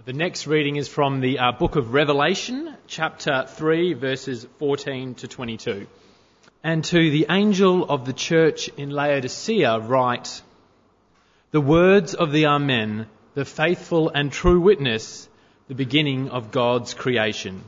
The next reading is from the book of Revelation, chapter 3, verses 14 to 22. And to the angel of the church in Laodicea write, the words of the Amen, the faithful and true witness, the beginning of God's creation.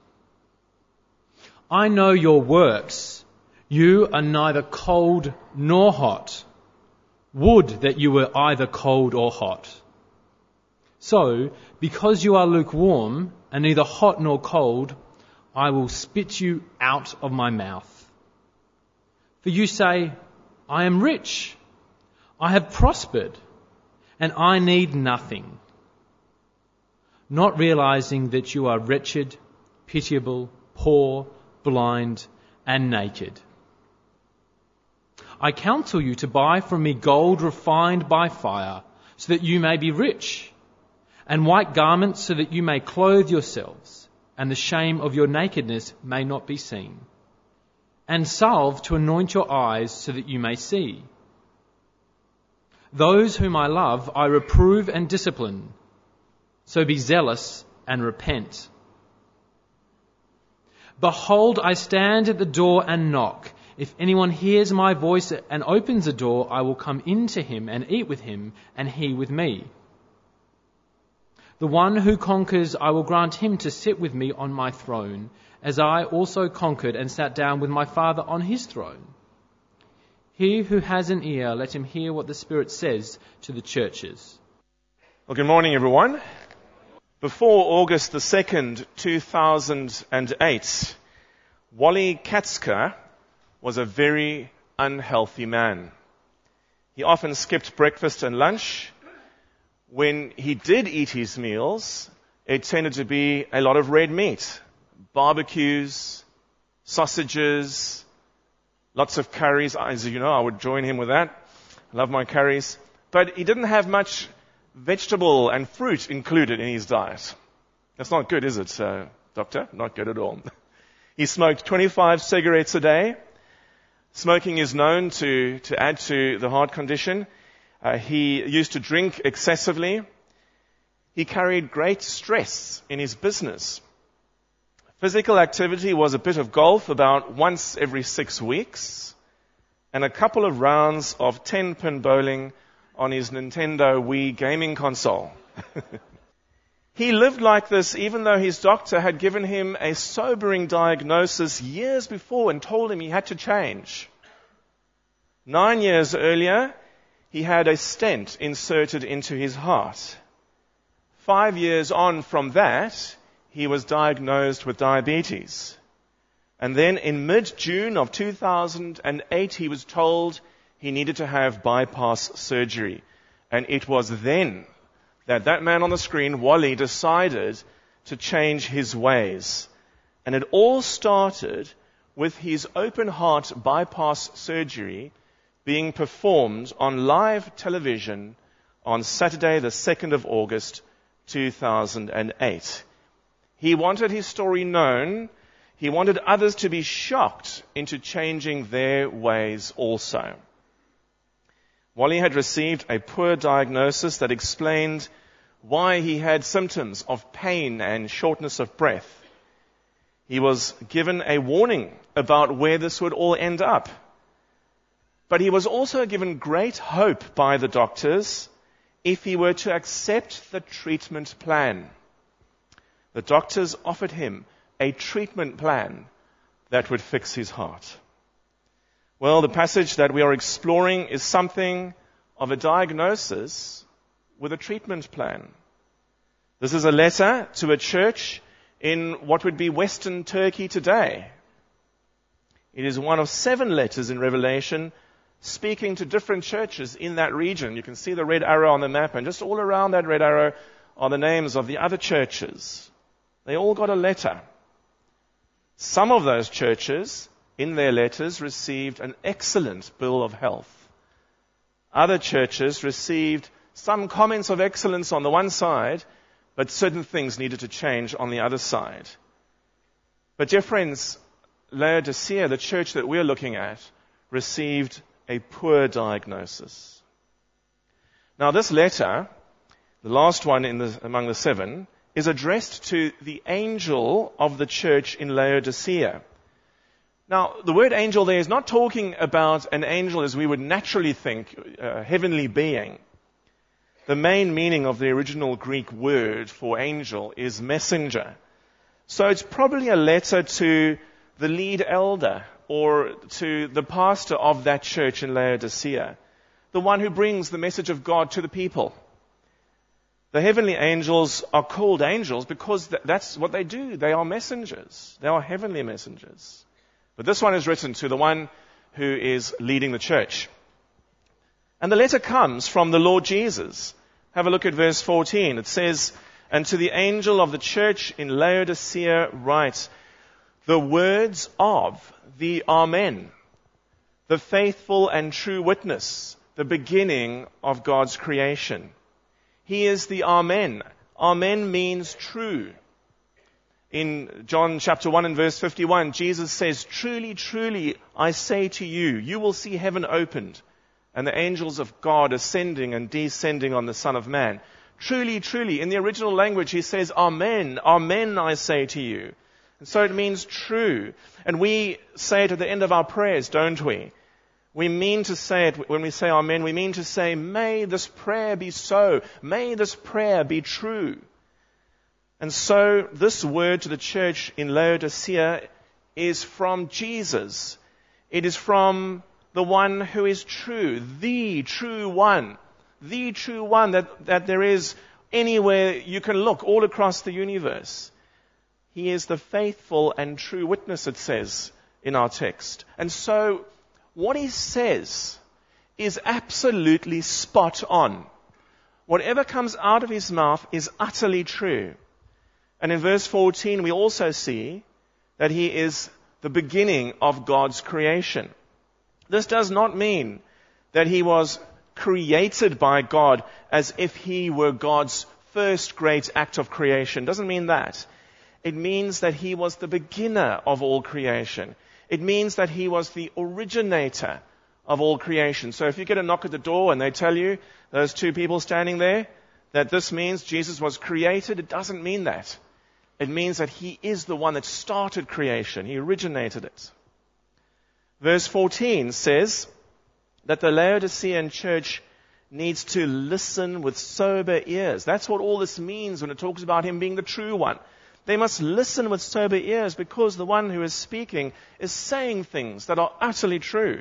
I know your works. You are neither cold nor hot. Would that you were either cold or hot. So, because you are lukewarm and neither hot nor cold, I will spit you out of my mouth. For you say, I am rich, I have prospered, and I need nothing, not realizing that you are wretched, pitiable, poor, blind, and naked. I counsel you to buy from me gold refined by fire, so that you may be rich, and white garments so that you may clothe yourselves, and the shame of your nakedness may not be seen, and salve to anoint your eyes so that you may see. Those whom I love I reprove and discipline, so be zealous and repent. Behold, I stand at the door and knock. If anyone hears my voice and opens the door, I will come in to him and eat with him, and he with me. The one who conquers, I will grant him to sit with me on my throne, as I also conquered and sat down with my Father on his throne. He who has an ear, let him hear what the Spirit says to the churches. Well, good morning, everyone. Before August the 2nd, 2008, Wally Katzker was a very unhealthy man. He often skipped breakfast and lunch. When he did eat his meals, it tended to be a lot of red meat, barbecues, sausages, lots of curries. As you know, I would join him with that. I love my curries. But he didn't have much vegetable and fruit included in his diet. That's not good, is it, Doctor? Not good at all. He smoked 25 cigarettes a day. Smoking is known to add to the heart condition. He used to drink excessively. He carried great stress in his business. Physical activity was a bit of golf about once every 6 weeks, and a couple of rounds of 10-pin bowling on his Nintendo Wii gaming console. He lived like this even though his doctor had given him a sobering diagnosis years before and told him he had to change. 9 years earlier, he had a stent inserted into his heart. 5 years on from that, he was diagnosed with diabetes. And then in mid-June of 2008, he was told he needed to have bypass surgery. And it was then that man on the screen, Wally, decided to change his ways. And it all started with his open heart bypass surgery being performed on live television on Saturday, the 2nd of August, 2008. He wanted his story known. He wanted others to be shocked into changing their ways also. Wally had received a poor diagnosis that explained why he had symptoms of pain and shortness of breath. He was given a warning about where this would all end up. But he was also given great hope by the doctors if he were to accept the treatment plan. The doctors offered him a treatment plan that would fix his heart. Well, the passage that we are exploring is something of a diagnosis with a treatment plan. This is a letter to a church in what would be Western Turkey today. It is one of 7 letters in Revelation speaking to different churches in that region. You can see the red arrow on the map, and just all around that red arrow are the names of the other churches. They all got a letter. Some of those churches, in their letters, received an excellent bill of health. Other churches received some comments of excellence on the one side, but certain things needed to change on the other side. But dear friends, Laodicea, the church that we're looking at, received a poor diagnosis. Now this letter, the last one among the 7, is addressed to the angel of the church in Laodicea. Now, the word angel there is not talking about an angel as we would naturally think, a heavenly being. The main meaning of the original Greek word for angel is messenger. So it's probably a letter to the lead elder or to the pastor of that church in Laodicea, the one who brings the message of God to the people. The heavenly angels are called angels because that's what they do. They are messengers. They are heavenly messengers. But this one is written to the one who is leading the church. And the letter comes from the Lord Jesus. Have a look at verse 14. It says, "And to the angel of the church in Laodicea write, the words of the Amen, the faithful and true witness, the beginning of God's creation. He is the Amen. Amen means true. In John chapter 1 and verse 51, Jesus says, truly, truly, I say to you, you will see heaven opened and the angels of God ascending and descending on the Son of Man. Truly, truly. In the original language, he says, Amen, Amen, I say to you. And so it means true. And we say it at the end of our prayers, don't we? We mean to say it, when we say Amen, we mean to say, may this prayer be so. May this prayer be true. And so this word to the church in Laodicea is from Jesus. It is from the one who is true, the true one that there is anywhere you can look all across the universe. He is the faithful and true witness, it says in our text. And so what he says is absolutely spot on. Whatever comes out of his mouth is utterly true. And in verse 14, we also see that he is the beginning of God's creation. This does not mean that he was created by God as if he were God's first great act of creation. It doesn't mean that. It means that he was the beginner of all creation. It means that he was the originator of all creation. So if you get a knock at the door and they tell you, those two people standing there, that this means Jesus was created, it doesn't mean that. It means that he is the one that started creation. He originated it. Verse 14 says that the Laodicean church needs to listen with sober ears. That's what all this means when it talks about him being the true one. They must listen with sober ears because the one who is speaking is saying things that are utterly true.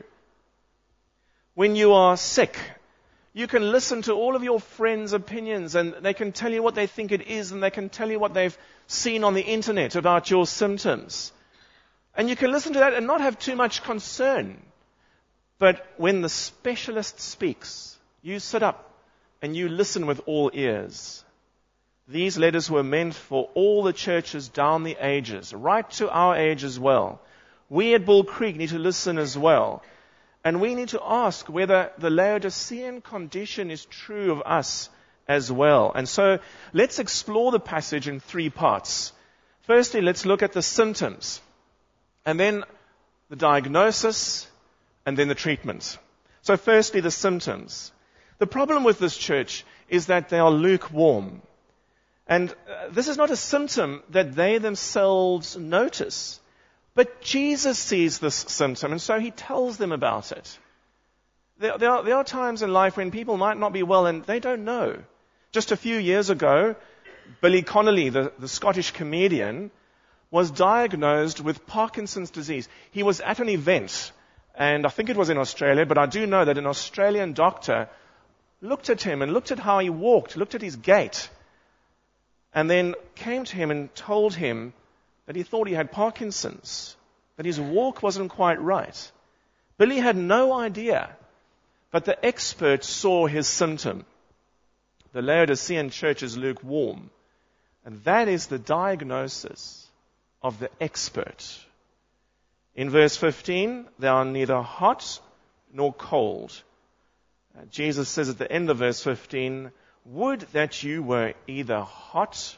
When you are sick, you can listen to all of your friends' opinions and they can tell you what they think it is and they can tell you what they've seen on the internet about your symptoms. And you can listen to that and not have too much concern. But when the specialist speaks, you sit up and you listen with all ears. These letters were meant for all the churches down the ages, right to our age as well. We at Bull Creek need to listen as well. And we need to ask whether the Laodicean condition is true of us as well. And so let's explore the passage in three parts. Firstly, let's look at the symptoms, and then the diagnosis, and then the treatment. So firstly, the symptoms. The problem with this church is that they are lukewarm. And this is not a symptom that they themselves notice. But Jesus sees this symptom, and so he tells them about it. There are times in life when people might not be well, and they don't know. Just a few years ago, Billy Connolly, the Scottish comedian, was diagnosed with Parkinson's disease. He was at an event, and I think it was in Australia, but I do know that an Australian doctor looked at him and looked at how he walked, looked at his gait, and then came to him and told him that he thought he had Parkinson's, that his walk wasn't quite right. Billy had no idea, but the expert saw his symptom. The Laodicean church is lukewarm, and that is the diagnosis of the expert. In verse 15, they are neither hot nor cold. Jesus says at the end of verse 15, would that you were either hot,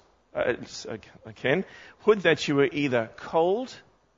would that you were either cold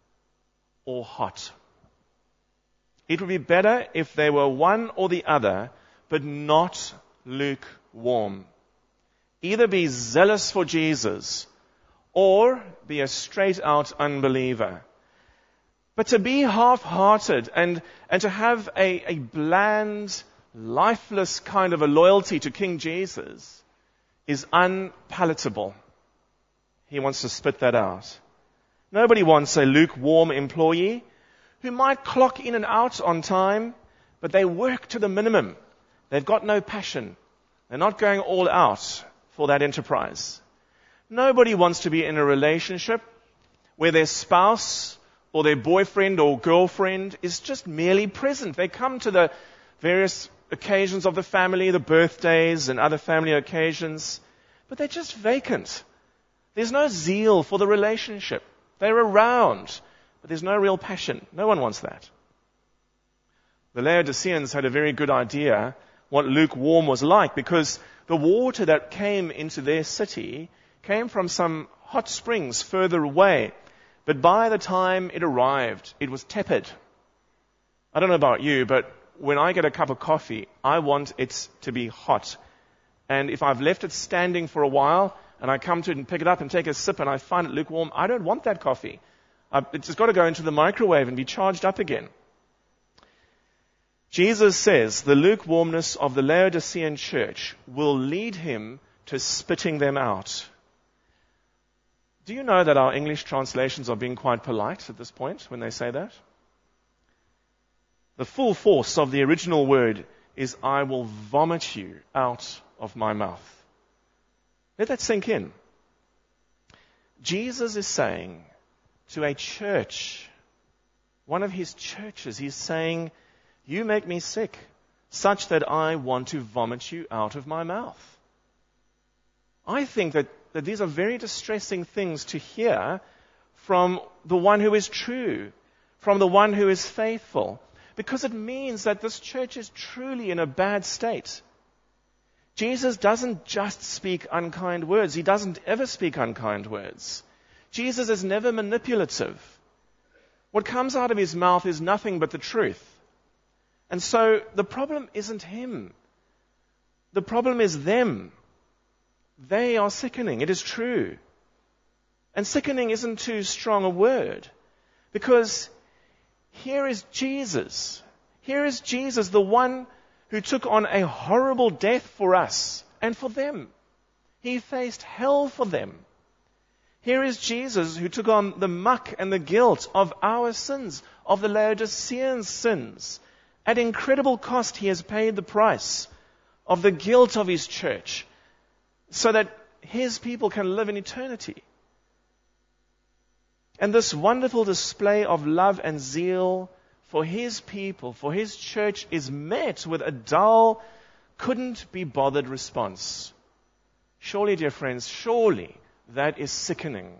or hot. It would be better if they were one or the other, but not lukewarm. Either be zealous for Jesus or be a straight-out unbeliever. But to be half-hearted and to have a bland, lifeless kind of a loyalty to King Jesus is unpalatable. He wants to spit that out. Nobody wants a lukewarm employee who might clock in and out on time, but they work to the minimum. They've got no passion. They're not going all out for that enterprise. Nobody wants to be in a relationship where their spouse or their boyfriend or girlfriend is just merely present. They come to the various occasions of the family, the birthdays and other family occasions, but they're just vacant. There's no zeal for the relationship. They're around, but there's no real passion. No one wants that. The Laodiceans had a very good idea what lukewarm was like, because the water that came into their city came from some hot springs further away. But by the time it arrived, it was tepid. I don't know about you, but when I get a cup of coffee, I want it to be hot. And if I've left it standing for a while, and I come to it and pick it up and take a sip and I find it lukewarm, I don't want that coffee. It's just got to go into the microwave and be charged up again. Jesus says the lukewarmness of the Laodicean church will lead him to spitting them out. Do you know that our English translations are being quite polite at this point when they say that? The full force of the original word is, I will vomit you out of my mouth. Let that sink in. Jesus is saying to a church, one of his churches, he's saying, you make me sick, such that I want to vomit you out of my mouth. I think that these are very distressing things to hear from the one who is true, from the one who is faithful, because it means that this church is truly in a bad state. Jesus doesn't just speak unkind words. He doesn't ever speak unkind words. Jesus is never manipulative. What comes out of his mouth is nothing but the truth. And so the problem isn't him. The problem is them. They are sickening. It is true. And sickening isn't too strong a word, because here is Jesus. Here is Jesus, the one who took on a horrible death for us and for them. He faced hell for them. Here is Jesus who took on the muck and the guilt of our sins, of the Laodicean sins. At incredible cost, he has paid the price of the guilt of his church so that his people can live in eternity. And this wonderful display of love and zeal for his people, for his church, is met with a dull, couldn't be bothered response. Surely, dear friends, surely that is sickening.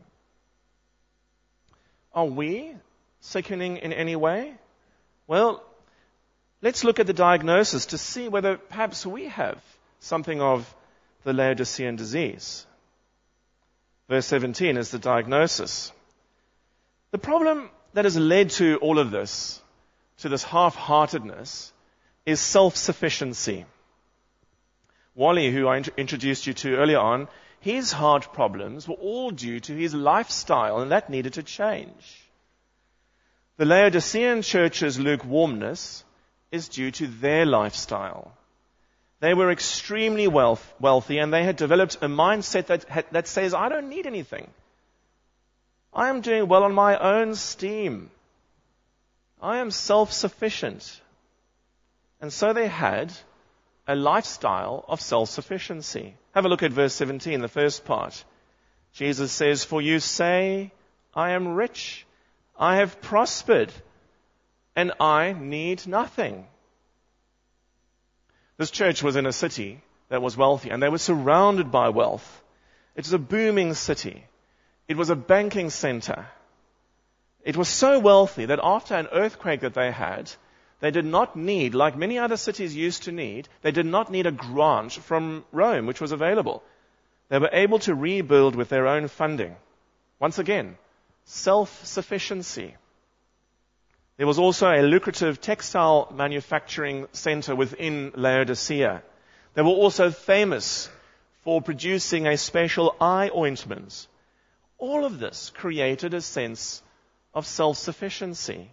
Are we sickening in any way? Well, let's look at the diagnosis to see whether perhaps we have something of the Laodicean disease. Verse 17 is the diagnosis. The problem that has led to all of this, to this half-heartedness, is self-sufficiency. Wally, who I introduced you to earlier on, his heart problems were all due to his lifestyle, and that needed to change. The Laodicean church's lukewarmness is due to their lifestyle. They were extremely wealthy, and they had developed a mindset that says, I don't need anything. I am doing well on my own steam. I am self-sufficient. And so they had a lifestyle of self-sufficiency. Have a look at verse 17, the first part. Jesus says, for you say, I am rich, I have prospered, and I need nothing. This church was in a city that was wealthy, and they were surrounded by wealth. It was a booming city. It was a banking center. It was so wealthy that after an earthquake that they had, they did not need, like many other cities used to need, they did not need a grant from Rome, which was available. They were able to rebuild with their own funding. Once again, self-sufficiency. There was also a lucrative textile manufacturing center within Laodicea. They were also famous for producing a special eye ointment. All of this created a sense of self-sufficiency.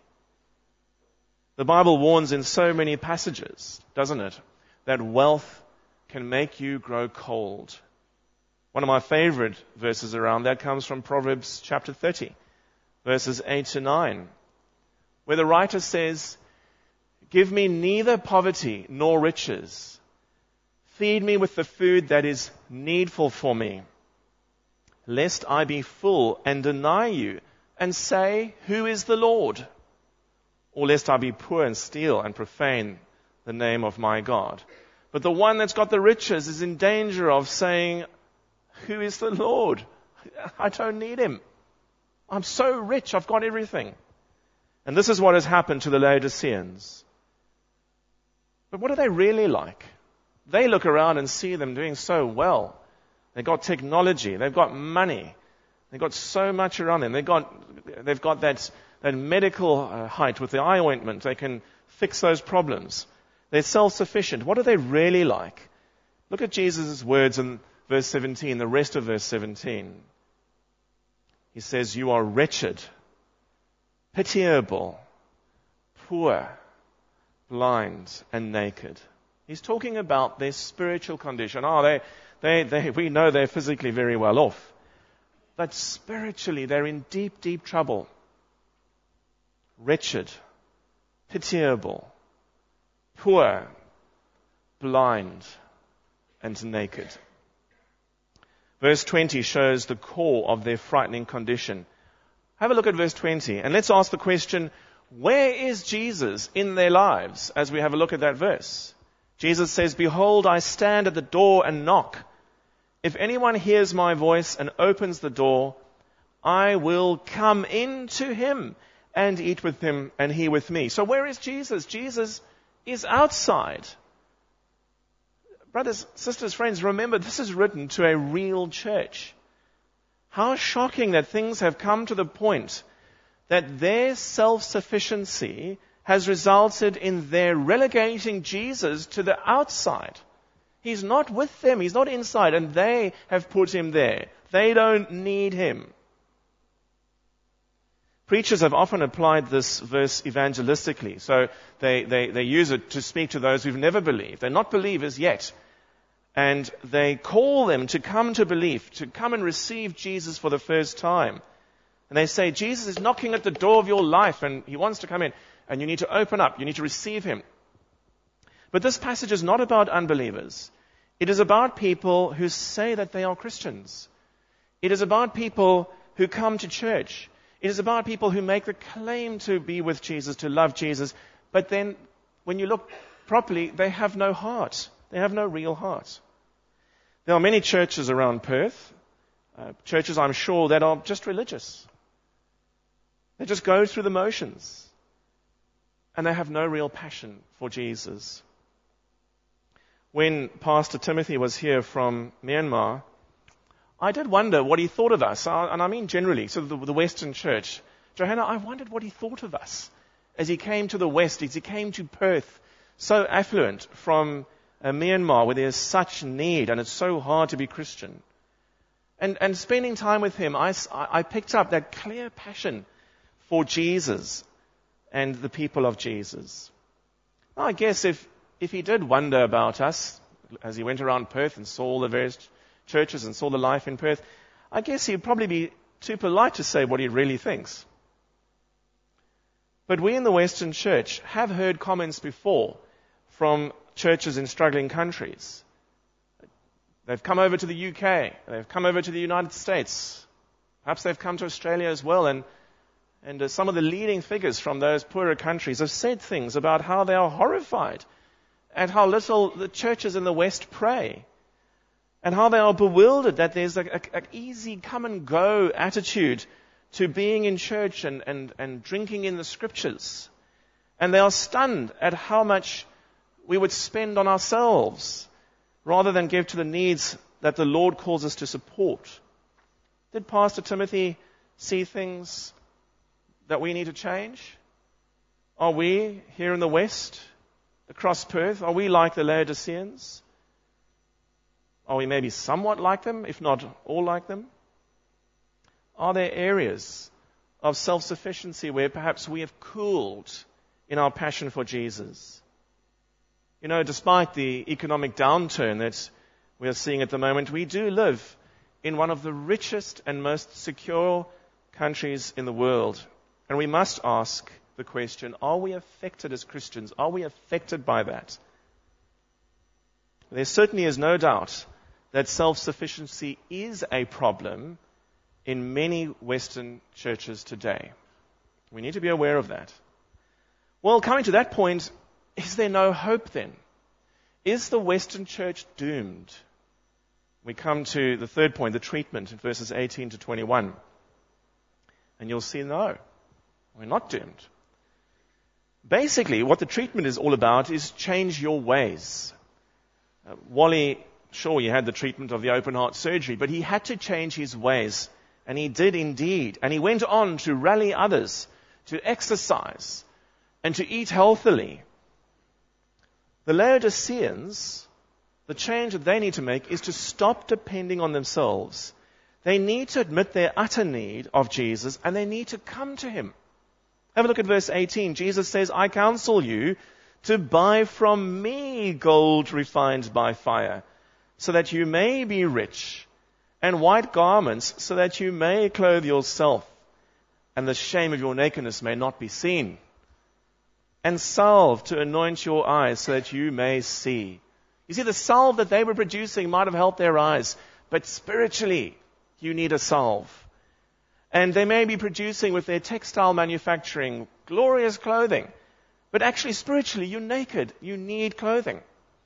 The Bible warns in so many passages, doesn't it, that wealth can make you grow cold. One of my favorite verses around that comes from Proverbs chapter 30, verses 8 to 9, where the writer says, "Give me neither poverty nor riches. Feed me with the food that is needful for me, lest I be full and deny you and say, 'Who is the Lord?' Or lest I be poor and steal and profane the name of my God." But the one that's got the riches is in danger of saying, "Who is the Lord? I don't need him. I'm so rich, I've got everything." And this is what has happened to the Laodiceans. But what are they really like? They look around and see them doing so well. They've got technology, they've got money, they've got so much around them. They've got that medical height with the eye ointment. They can fix those problems. They're self-sufficient. What are they really like? Look at Jesus' words in verse 17, the rest of verse 17. He says, "You are wretched, pitiable, poor, blind, and naked." He's talking about their spiritual condition. We know they're physically very well off. But spiritually, they're in deep, deep trouble. Wretched, pitiable, poor, blind, and naked. Verse 20 shows the core of their frightening condition. Have a look at verse 20, and let's ask the question, where is Jesus in their lives as we have a look at that verse? Jesus says, "Behold, I stand at the door and knock. If anyone hears my voice and opens the door, I will come into him and eat with him and he with me." So where is Jesus? Jesus is outside. Brothers, sisters, friends, remember, this is written to a real church. How shocking that things have come to the point that their self-sufficiency has resulted in their relegating Jesus to the outside. He's not with them, he's not inside, and they have put him there. They don't need him. Preachers have often applied this verse evangelistically, so they use it to speak to those who've never believed. They're not believers yet. And they call them to come to belief, to come and receive Jesus for the first time. And they say, Jesus is knocking at the door of your life and he wants to come in. And you need to open up, you need to receive him. But this passage is not about unbelievers. It is about people who say that they are Christians. It is about people who come to church. It is about people who make the claim to be with Jesus, to love Jesus. But then, when you look properly, they have no heart. They have no real heart. There are many churches around Perth, churches I'm sure that are just religious. They just go through the motions. And they have no real passion for Jesus. When Pastor Timothy was here from Myanmar, I did wonder what he thought of us, and I mean generally, so the Western Church. Johanna, I wondered what he thought of us as he came to the West, as he came to Perth, so affluent from Myanmar, where there's such need, and it's so hard to be Christian. And spending time with him, I picked up that clear passion for Jesus and the people of Jesus. I guess if he did wonder about us, as he went around Perth and saw all the various churches and saw the life in Perth, I guess he'd probably be too polite to say what he really thinks. But we in the Western Church have heard comments before from churches in struggling countries. They've come over to the UK, they've come over to the United States, perhaps they've come to Australia as well, and some of the leading figures from those poorer countries have said things about how they are horrified at how little the churches in the West pray, and how they are bewildered that there's an easy come and go attitude to being in church and drinking in the scriptures. And they are stunned at how much we would spend on ourselves rather than give to the needs that the Lord calls us to support. Did Pastor Timothy see things that we need to change? Are we here in the West, across Perth, are we like the Laodiceans? Are we maybe somewhat like them, if not all like them? Are there areas of self-sufficiency where perhaps we have cooled in our passion for Jesus? You know, despite the economic downturn that we are seeing at the moment, we do live in one of the richest and most secure countries in the world. And we must ask the question, are we affected as Christians? Are we affected by that? There certainly is no doubt that self-sufficiency is a problem in many Western churches today. We need to be aware of that. Well, coming to that point, is there no hope then? Is the Western church doomed? We come to the third point, the treatment, in verses 18 to 21. And you'll see, no, we're not doomed. Basically, what the treatment is all about is change your ways. Wally, sure, he had the treatment of the open heart surgery, but he had to change his ways. And he did indeed. And he went on to rally others to exercise and to eat healthily. The Laodiceans, the change that they need to make is to stop depending on themselves. They need to admit their utter need of Jesus, and they need to come to him. Have a look at verse 18. Jesus says, I counsel you to buy from me gold refined by fire, so that you may be rich, and white garments, so that you may clothe yourself, and the shame of your nakedness may not be seen, and salve to anoint your eyes, so that you may see. You see, the salve that they were producing might have helped their eyes, but spiritually, you need a salve. And they may be producing with their textile manufacturing glorious clothing, but actually spiritually, you're naked. You need clothing.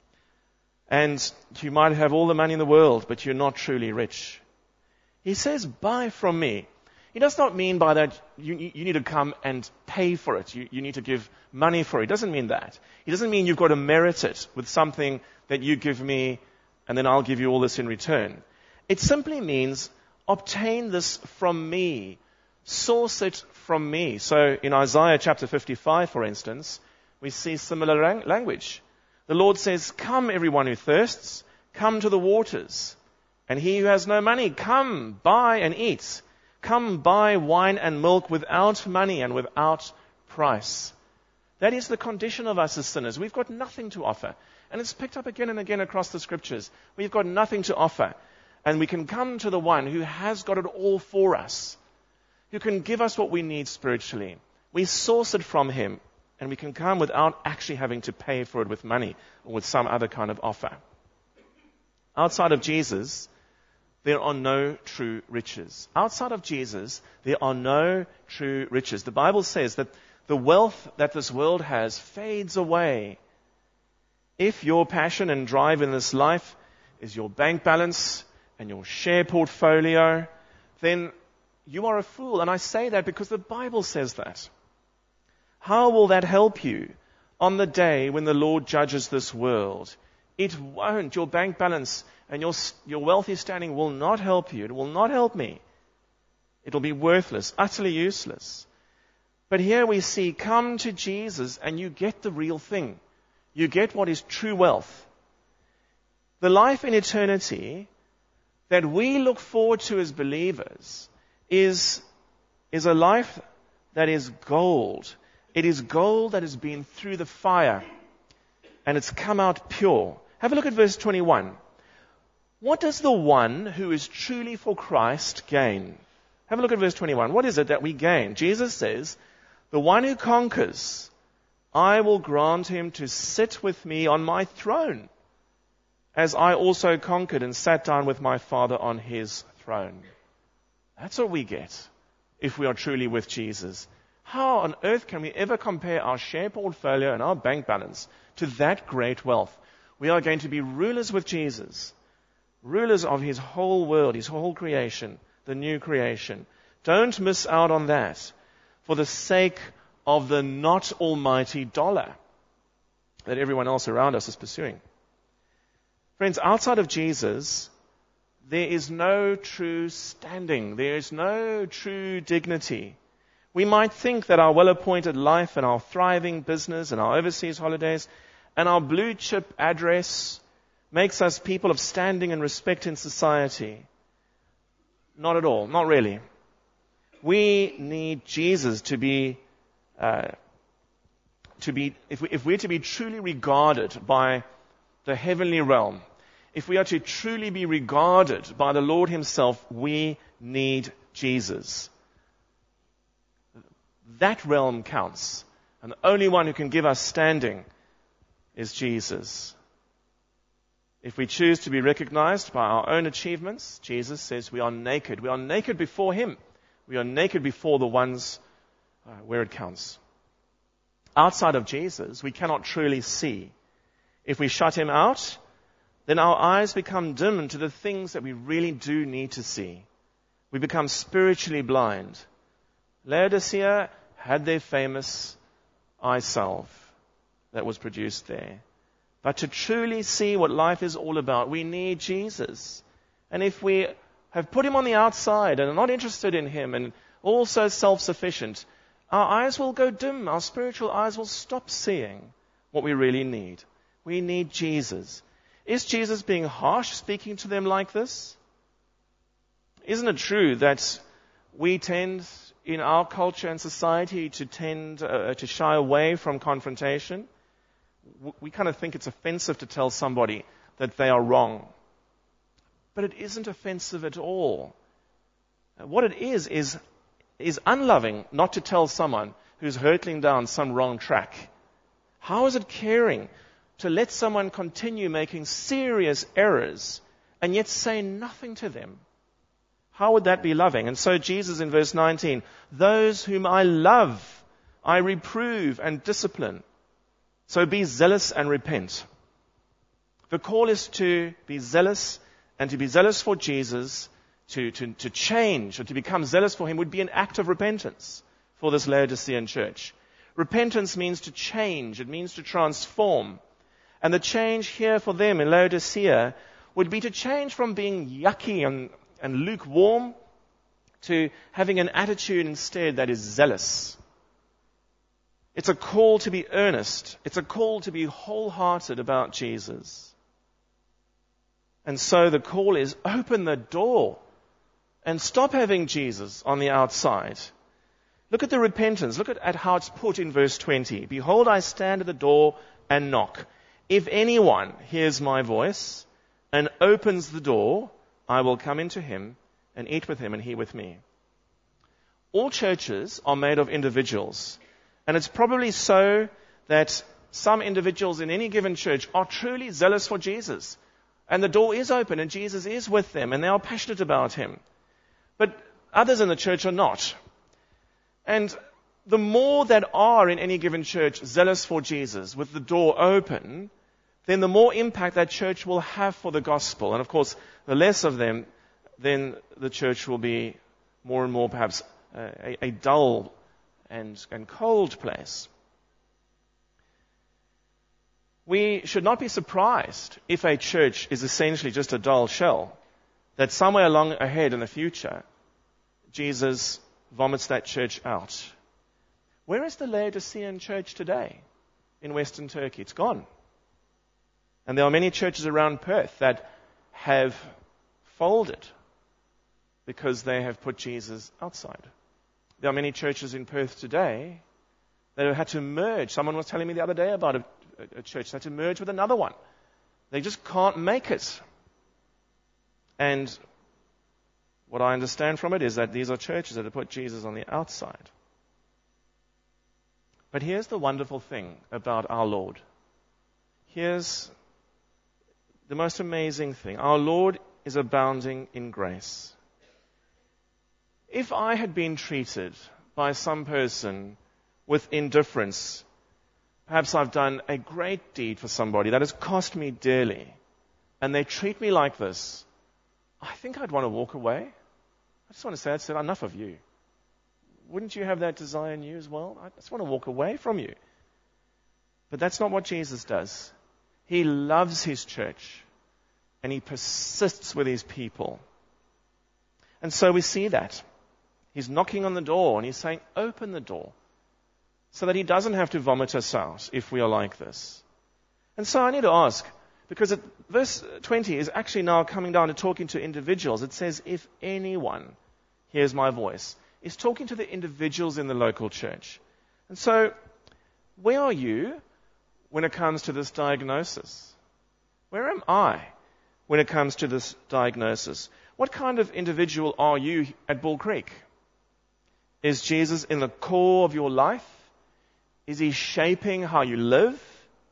And you might have all the money in the world, but you're not truly rich. He says, buy from me. He does not mean by that you need to come and pay for it. You need to give money for it. He doesn't mean that. He doesn't mean you've got to merit it with something that you give me and then I'll give you all this in return. It simply means obtain this from me. Source it from me. So in Isaiah chapter 55, for instance, we see similar language. The Lord says, come everyone who thirsts, come to the waters. And he who has no money, come, buy and eat. Come buy wine and milk without money and without price. That is the condition of us as sinners. We've got nothing to offer. And it's picked up again and again across the scriptures. We've got nothing to offer. And we can come to the one who has got it all for us, who can give us what we need spiritually. We source it from him, and we can come without actually having to pay for it with money or with some other kind of offer. Outside of Jesus, there are no true riches. Outside of Jesus, there are no true riches. The Bible says that the wealth that this world has fades away. If your passion and drive in this life is your bank balance and your share portfolio, then you are a fool. And I say that because the Bible says that. How will that help you on the day when the Lord judges this world? It won't. Your bank balance and your wealthy standing will not help you. It will not help me. It will be worthless, utterly useless. But here we see, come to Jesus and you get the real thing. You get what is true wealth. The life in eternity that we look forward to as believers is a life that is gold. It is gold that has been through the fire and it's come out pure. Have a look at verse 21. What does the one who is truly for Christ gain? Have a look at verse 21. What is it that we gain? Jesus says, the one who conquers, I will grant him to sit with me on my throne, as I also conquered and sat down with my Father on his throne. That's what we get if we are truly with Jesus. How on earth can we ever compare our share portfolio and our bank balance to that great wealth? We are going to be rulers with Jesus, rulers of his whole world, his whole creation, the new creation. Don't miss out on that for the sake of the not almighty dollar that everyone else around us is pursuing. Friends, outside of Jesus, there is no true standing. There is no true dignity. We might think that our well-appointed life and our thriving business and our overseas holidays and our blue chip address makes us people of standing and respect in society. Not at all. Not really. We need Jesus to be, if we're to be truly regarded by the heavenly realm, if we are to truly be regarded by the Lord himself, we need Jesus. That realm counts. And the only one who can give us standing is Jesus. If we choose to be recognized by our own achievements, Jesus says we are naked. We are naked before him. We are naked before the ones where it counts. Outside of Jesus, we cannot truly see. If we shut him out, then our eyes become dim to the things that we really do need to see. We become spiritually blind. Laodicea had their famous eye salve that was produced there. But to truly see what life is all about, we need Jesus. And if we have put him on the outside and are not interested in him and also self-sufficient, our eyes will go dim. Our spiritual eyes will stop seeing what we really need. We need Jesus. Is Jesus being harsh, speaking to them like this? Isn't it true that we tend, in our culture and society, to shy away from confrontation? We kind of think it's offensive to tell somebody that they are wrong. But it isn't offensive at all. What it is unloving not to tell someone who's hurtling down some wrong track. How is it caring to let someone continue making serious errors and yet say nothing to them? How would that be loving? And so Jesus in verse 19, those whom I love, I reprove and discipline. So be zealous and repent. The call is to be zealous, and to be zealous for Jesus, to change, or to become zealous for him would be an act of repentance for this Laodicean church. Repentance means to change. It means to transform. And the change here for them in Laodicea would be to change from being yucky and lukewarm to having an attitude instead that is zealous. It's a call to be earnest. It's a call to be wholehearted about Jesus. And so the call is open the door and stop having Jesus on the outside. Look at the repentance. Look at how it's put in verse 20. Behold, I stand at the door and knock. If anyone hears my voice and opens the door, I will come into him and eat with him and he with me. All churches are made of individuals. And it's probably so that some individuals in any given church are truly zealous for Jesus. And the door is open and Jesus is with them and they are passionate about him. But others in the church are not. And the more that are in any given church zealous for Jesus with the door open, then the more impact that church will have for the gospel. And of course, the less of them, then the church will be more and more perhaps a dull and cold place. We should not be surprised if a church is essentially just a dull shell, that somewhere along ahead in the future, Jesus vomits that church out. Where is the Laodicean church today in Western Turkey? It's gone. And there are many churches around Perth that have folded because they have put Jesus outside. There are many churches in Perth today that have had to merge. Someone was telling me the other day about a church that had to merge with another one. They just can't make it. And what I understand from it is that these are churches that have put Jesus on the outside. But here's the wonderful thing about our Lord. Here's the most amazing thing. Our Lord is abounding in grace. If I had been treated by some person with indifference, perhaps I've done a great deed for somebody that has cost me dearly, and they treat me like this, I think I'd want to walk away. I just want to say, I'd said, enough of you. Wouldn't you have that desire in you as well? I just want to walk away from you. But that's not what Jesus does. He loves his church, and he persists with his people. And so we see that. He's knocking on the door, and he's saying, open the door, so that he doesn't have to vomit us out if we are like this. And so I need to ask, Because verse 20 is actually now coming down to talking to individuals. It says, if anyone hears my voice. It's talking to the individuals in the local church. And so, where are you when it comes to this diagnosis? Where am I when it comes to this diagnosis? What kind of individual are you at Bull Creek? Is Jesus in the core of your life? Is he shaping how you live?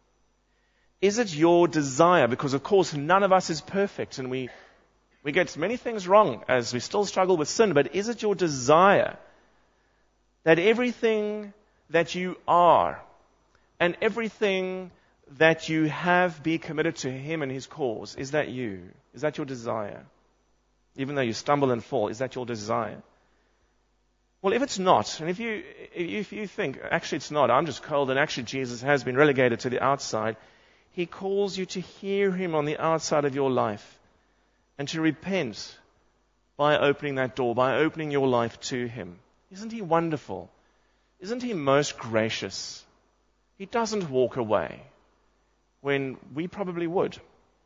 Is it your desire? Because of course none of us is perfect and we get many things wrong as we still struggle with sin, but is it your desire that everything that you are and everything that you have be committed to him and his cause? Is that you? Is that your desire? Even though you stumble and fall, is that your desire? Well, if it's not, and if you think, actually it's not, I'm just cold, and actually Jesus has been relegated to the outside, he calls you to hear him on the outside of your life and to repent by opening that door, by opening your life to him. Isn't he wonderful? Isn't he most gracious? He doesn't walk away when we probably would.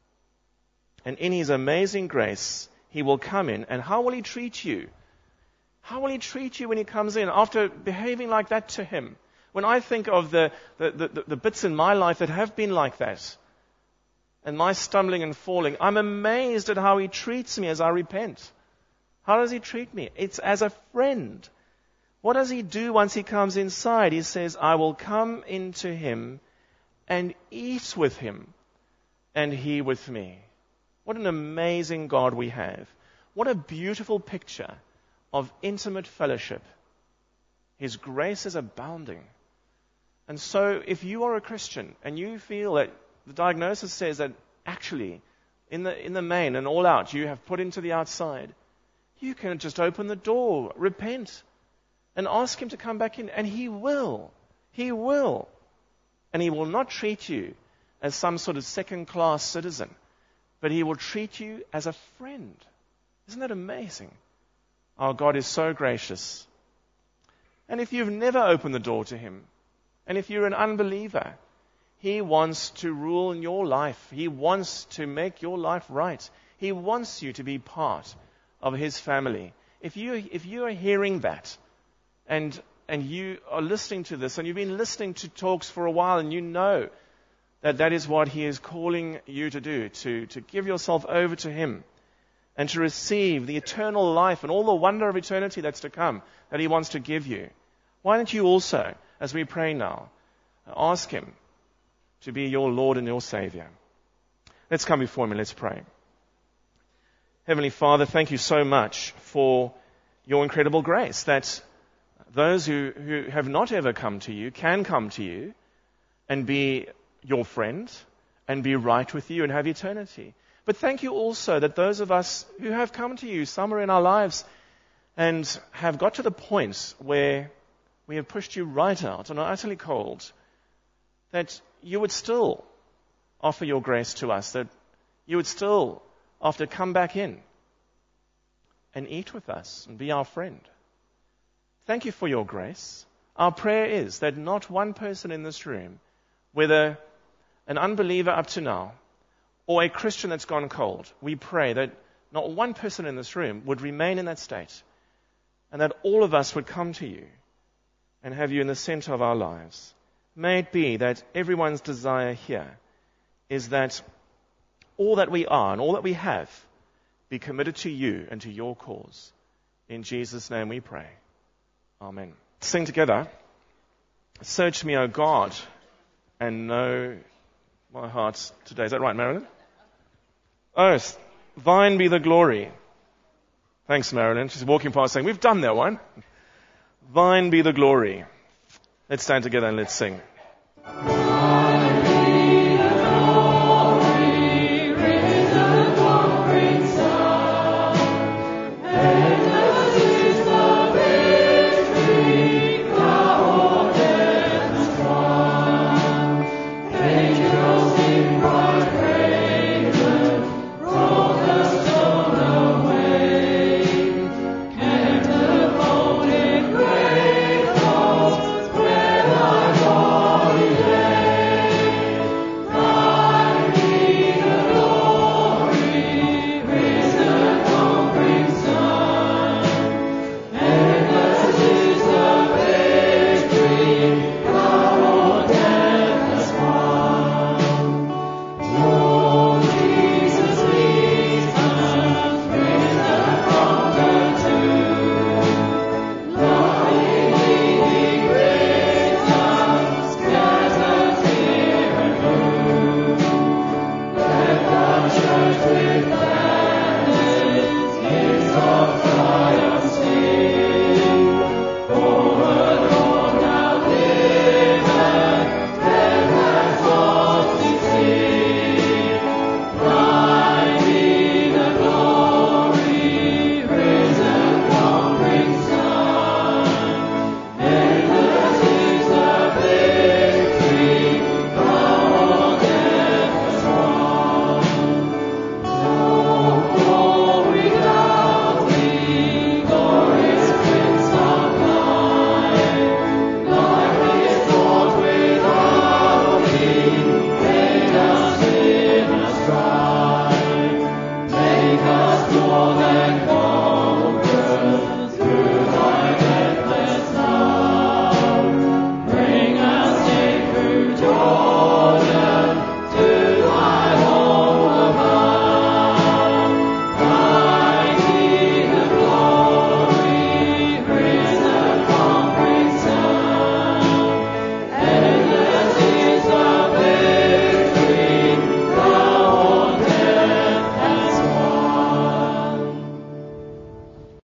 And in his amazing grace, he will come in. And how will he treat you? How will he treat you when he comes in after behaving like that to him? When I think of the bits in my life that have been like that, and my stumbling and falling, I'm amazed at how he treats me as I repent. How does he treat me? It's as a friend. What does he do once he comes inside? He says, I will come into him and eat with him, and he with me. What an amazing God we have. What a beautiful picture of intimate fellowship. His grace is abounding. And so if you are a Christian and you feel that the diagnosis says that actually in the main and all out you have put into the outside, you can just open the door, repent, and ask him to come back in, and he will. He will. And he will not treat you as some sort of second-class citizen, but he will treat you as a friend. Isn't that amazing? Our God is so gracious. And if you've never opened the door to him, and if you're an unbeliever, he wants to rule in your life. He wants to make your life right. He wants you to be part of his family. If you are hearing that, and you are listening to this, and you've been listening to talks for a while, and you know that is what he is calling you to do, to give yourself over to him, and to receive the eternal life and all the wonder of eternity that's to come, that he wants to give you. Why don't you also, as we pray now, ask him to be your Lord and your Savior? Let's come before him and let's pray. Heavenly Father, thank you so much for your incredible grace, that those who have not ever come to you can come to you and be your friend and be right with you and have eternity. But thank you also that those of us who have come to you somewhere in our lives and have got to the point where we have pushed you right out and are utterly cold, that you would still offer your grace to us, that you would still, after, come back in and eat with us and be our friend. Thank you for your grace. Our prayer is that not one person in this room, whether an unbeliever up to now or a Christian that's gone cold, we pray that not one person in this room would remain in that state, and that all of us would come to you and have you in the center of our lives. May it be that everyone's desire here is that all that we are and all that we have be committed to you and to your cause. In Jesus' name we pray. Amen. Sing together. Search me, O God, and know my heart today. Is that right, Marilyn? Oh, thine be the glory. Thanks, Marilyn. She's walking past saying, we've done that one. Thine be the glory. Let's stand together and let's sing.